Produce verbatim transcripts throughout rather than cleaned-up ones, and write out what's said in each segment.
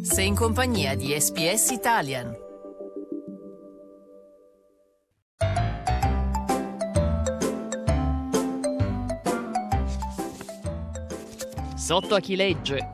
Sei in compagnia di S B S Italian. Sotto a chi legge.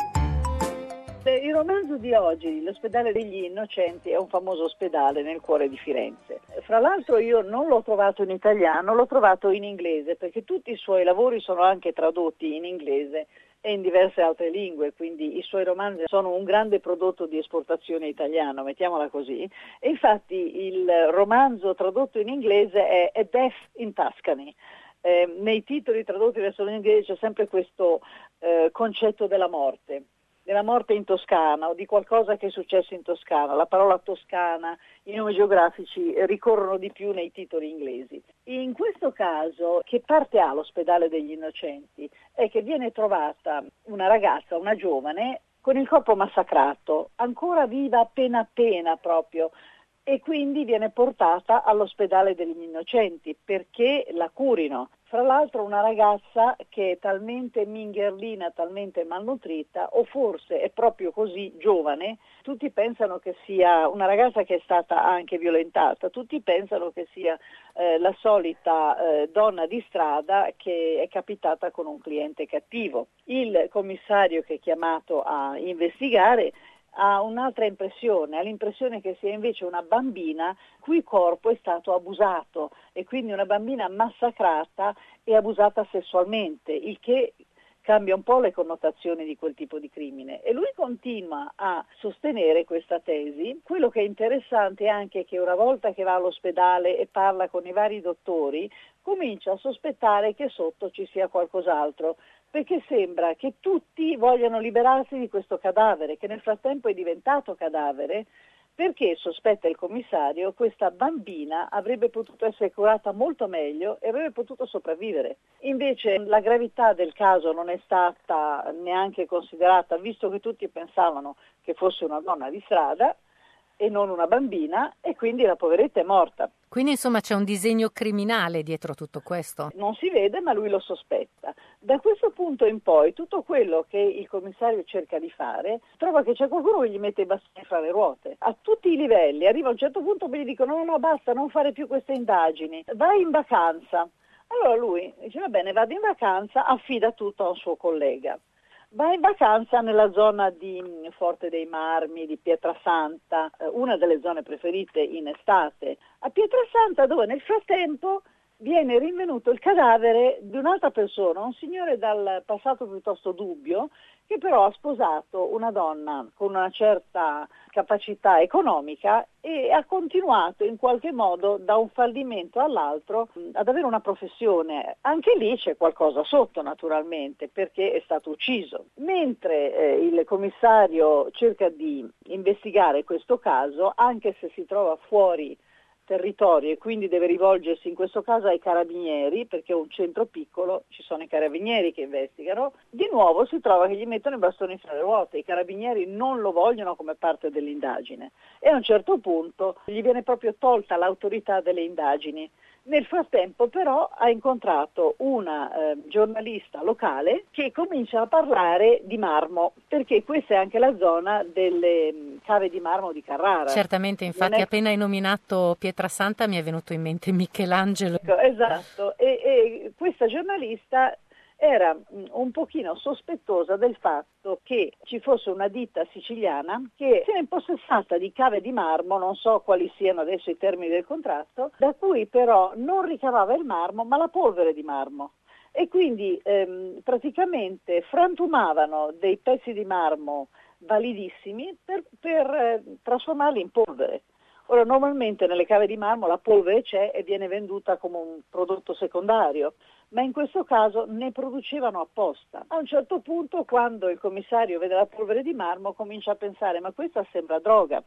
Il romanzo di oggi, L'ospedale degli innocenti, è un famoso ospedale nel cuore di Firenze. Fra l'altro io non l'ho trovato in italiano, l'ho trovato in inglese, perché tutti i suoi lavori sono anche tradotti in inglese e in diverse altre lingue, quindi i suoi romanzi sono un grande prodotto di esportazione italiano, mettiamola così. E infatti il romanzo tradotto in inglese è A Death in Tuscany. Eh, nei titoli tradotti verso l'inglese c'è sempre questo eh, concetto della morte. della morte in Toscana o di qualcosa che è successo in Toscana. La parola Toscana, i nomi geografici ricorrono di più nei titoli inglesi. In questo caso, che parte ha l'ospedale degli innocenti? È che viene trovata una ragazza, una giovane, con il corpo massacrato, ancora viva appena appena proprio, e quindi viene portata all'ospedale degli innocenti perché la curino. Fra l'altro una ragazza che è talmente mingherlina, talmente malnutrita, o forse è proprio così giovane, tutti pensano che sia una ragazza che è stata anche violentata, tutti pensano che sia eh, la solita eh, donna di strada che è capitata con un cliente cattivo. Il commissario che è chiamato a investigare ha un'altra impressione, ha l'impressione che sia invece una bambina cui corpo è stato abusato e quindi una bambina massacrata e abusata sessualmente, il che cambia un po' le connotazioni di quel tipo di crimine. E lui continua a sostenere questa tesi. Quello che è interessante è anche che una volta che va all'ospedale e parla con i vari dottori, comincia a sospettare che sotto ci sia qualcos'altro, perché sembra che tutti vogliano liberarsi di questo cadavere, che nel frattempo è diventato cadavere, perché, sospetta il commissario, questa bambina avrebbe potuto essere curata molto meglio e avrebbe potuto sopravvivere. Invece la gravità del caso non è stata neanche considerata, visto che tutti pensavano che fosse una donna di strada e non una bambina, e quindi la poveretta è morta. Quindi insomma c'è un disegno criminale dietro tutto questo? Non si vede, ma lui lo sospetta. Da questo punto in poi tutto quello che il commissario cerca di fare, trova che c'è qualcuno che gli mette i bastoni fra le ruote. A tutti i livelli, arriva a un certo punto e gli dicono no, no, basta, non fare più queste indagini, vai in vacanza. Allora lui dice va bene, vado in vacanza, affida tutto a un suo collega. Va in vacanza nella zona di Forte dei Marmi, di Pietrasanta, una delle zone preferite in estate. A Pietrasanta, dove nel frattempo viene rinvenuto il cadavere di un'altra persona, un signore dal passato piuttosto dubbio, che però ha sposato una donna con una certa capacità economica e ha continuato in qualche modo da un fallimento all'altro ad avere una professione. Anche lì c'è qualcosa sotto naturalmente, perché è stato ucciso. Mentre eh, il commissario cerca di investigare questo caso, anche se si trova fuori territorio e quindi deve rivolgersi in questo caso ai carabinieri, perché è un centro piccolo, ci sono i carabinieri che investigano, di nuovo si trova che gli mettono i bastoni fra le ruote, i carabinieri non lo vogliono come parte dell'indagine e a un certo punto gli viene proprio tolta l'autorità delle indagini. Nel frattempo però ha incontrato una eh, giornalista locale che comincia a parlare di marmo, perché questa è anche la zona delle mh, cave di marmo di Carrara. Certamente, infatti è... appena hai nominato Pietrasanta mi è venuto in mente Michelangelo. Ecco, esatto, e, e questa giornalista era un pochino sospettosa del fatto che ci fosse una ditta siciliana che si era impossessata di cave di marmo, non so quali siano adesso i termini del contratto, da cui però non ricavava il marmo ma la polvere di marmo. E quindi ehm, praticamente frantumavano dei pezzi di marmo validissimi per, per eh, trasformarli in polvere. Ora, normalmente nelle cave di marmo la polvere c'è e viene venduta come un prodotto secondario, ma in questo caso ne producevano apposta. A un certo punto, quando il commissario vede la polvere di marmo, comincia a pensare, ma questa sembra droga.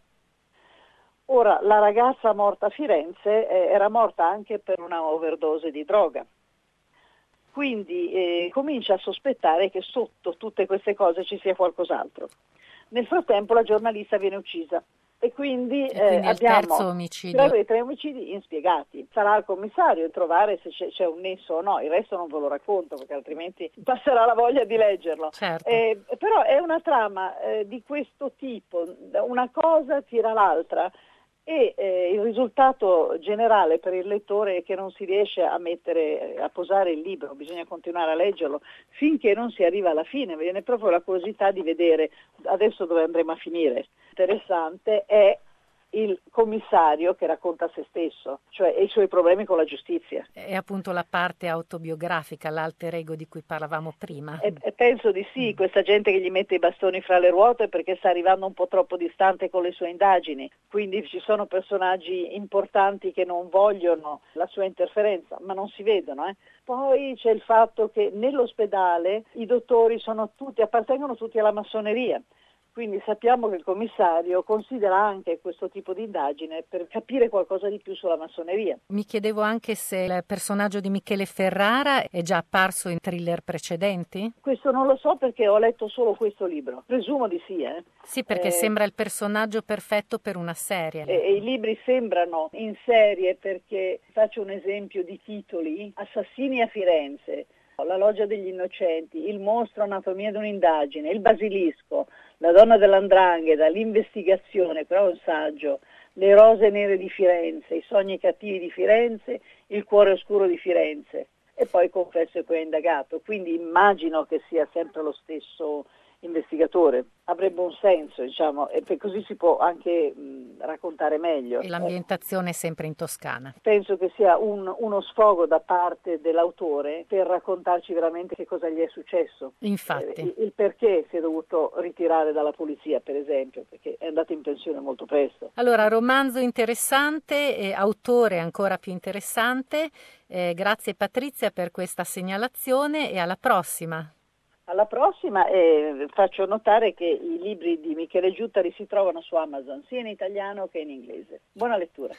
Ora, la ragazza morta a Firenze eh, era morta anche per una overdose di droga. Quindi eh, comincia a sospettare che sotto tutte queste cose ci sia qualcos'altro. Nel frattempo la giornalista viene uccisa. E quindi, e quindi eh, il terzo abbiamo omicidio. tre, tre omicidi inspiegati. Sarà al commissario a trovare se c'è, c'è un nesso o no, il resto non ve lo racconto perché altrimenti passerà la voglia di leggerlo. Certo. Eh, però è una trama eh, di questo tipo, una cosa tira l'altra e eh, il risultato generale per il lettore è che non si riesce a mettere, a posare il libro, bisogna continuare a leggerlo finché non si arriva alla fine, viene proprio la curiosità di vedere adesso dove andremo a finire. Interessante è il commissario che racconta se stesso, cioè i suoi problemi con la giustizia. È appunto la parte autobiografica, l'alter ego di cui parlavamo prima. E, e penso di sì, questa gente che gli mette i bastoni fra le ruote perché sta arrivando un po' troppo distante con le sue indagini, quindi ci sono personaggi importanti che non vogliono la sua interferenza, ma non si vedono. Eh. Poi c'è il fatto che nell'ospedale i dottori sono tutti, appartengono tutti alla massoneria. Quindi sappiamo che il commissario considera anche questo tipo di indagine per capire qualcosa di più sulla massoneria. Mi chiedevo anche se il personaggio di Michele Ferrara è già apparso in thriller precedenti? Questo non lo so perché ho letto solo questo libro, presumo di sì. Eh. Sì, perché eh, sembra il personaggio perfetto per una serie. E, e i libri sembrano in serie perché, faccio un esempio di titoli, Assassini a Firenze, La loggia degli innocenti, Il mostro, Anatomia di un'indagine, Il basilisco, La donna dell'andrangheta, L'investigazione, però è un saggio, Le rose nere di Firenze, I sogni cattivi di Firenze, Il cuore oscuro di Firenze e poi Confesso che ho indagato, quindi immagino che sia sempre lo stesso investigatore, avrebbe un senso, diciamo, e per così si può anche mh, raccontare meglio. E l'ambientazione è sempre in Toscana. Penso che sia un, uno sfogo da parte dell'autore per raccontarci veramente che cosa gli è successo. Infatti. Eh, il, il perché si è dovuto ritirare dalla polizia, per esempio, perché è andato in pensione molto presto. Allora, romanzo interessante e autore ancora più interessante. Eh, grazie Patrizia per questa segnalazione e alla prossima. Alla prossima e faccio notare che i libri di Michele Giuttari si trovano su Amazon sia in italiano che in inglese. Buona lettura.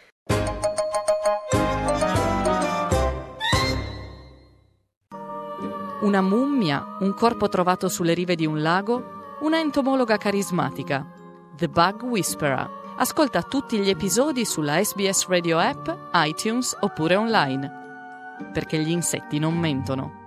Una mummia, un corpo trovato sulle rive di un lago, una entomologa carismatica. The Bug Whisperer. Ascolta tutti gli episodi sulla S B S Radio App, iTunes oppure online. Perché gli insetti non mentono.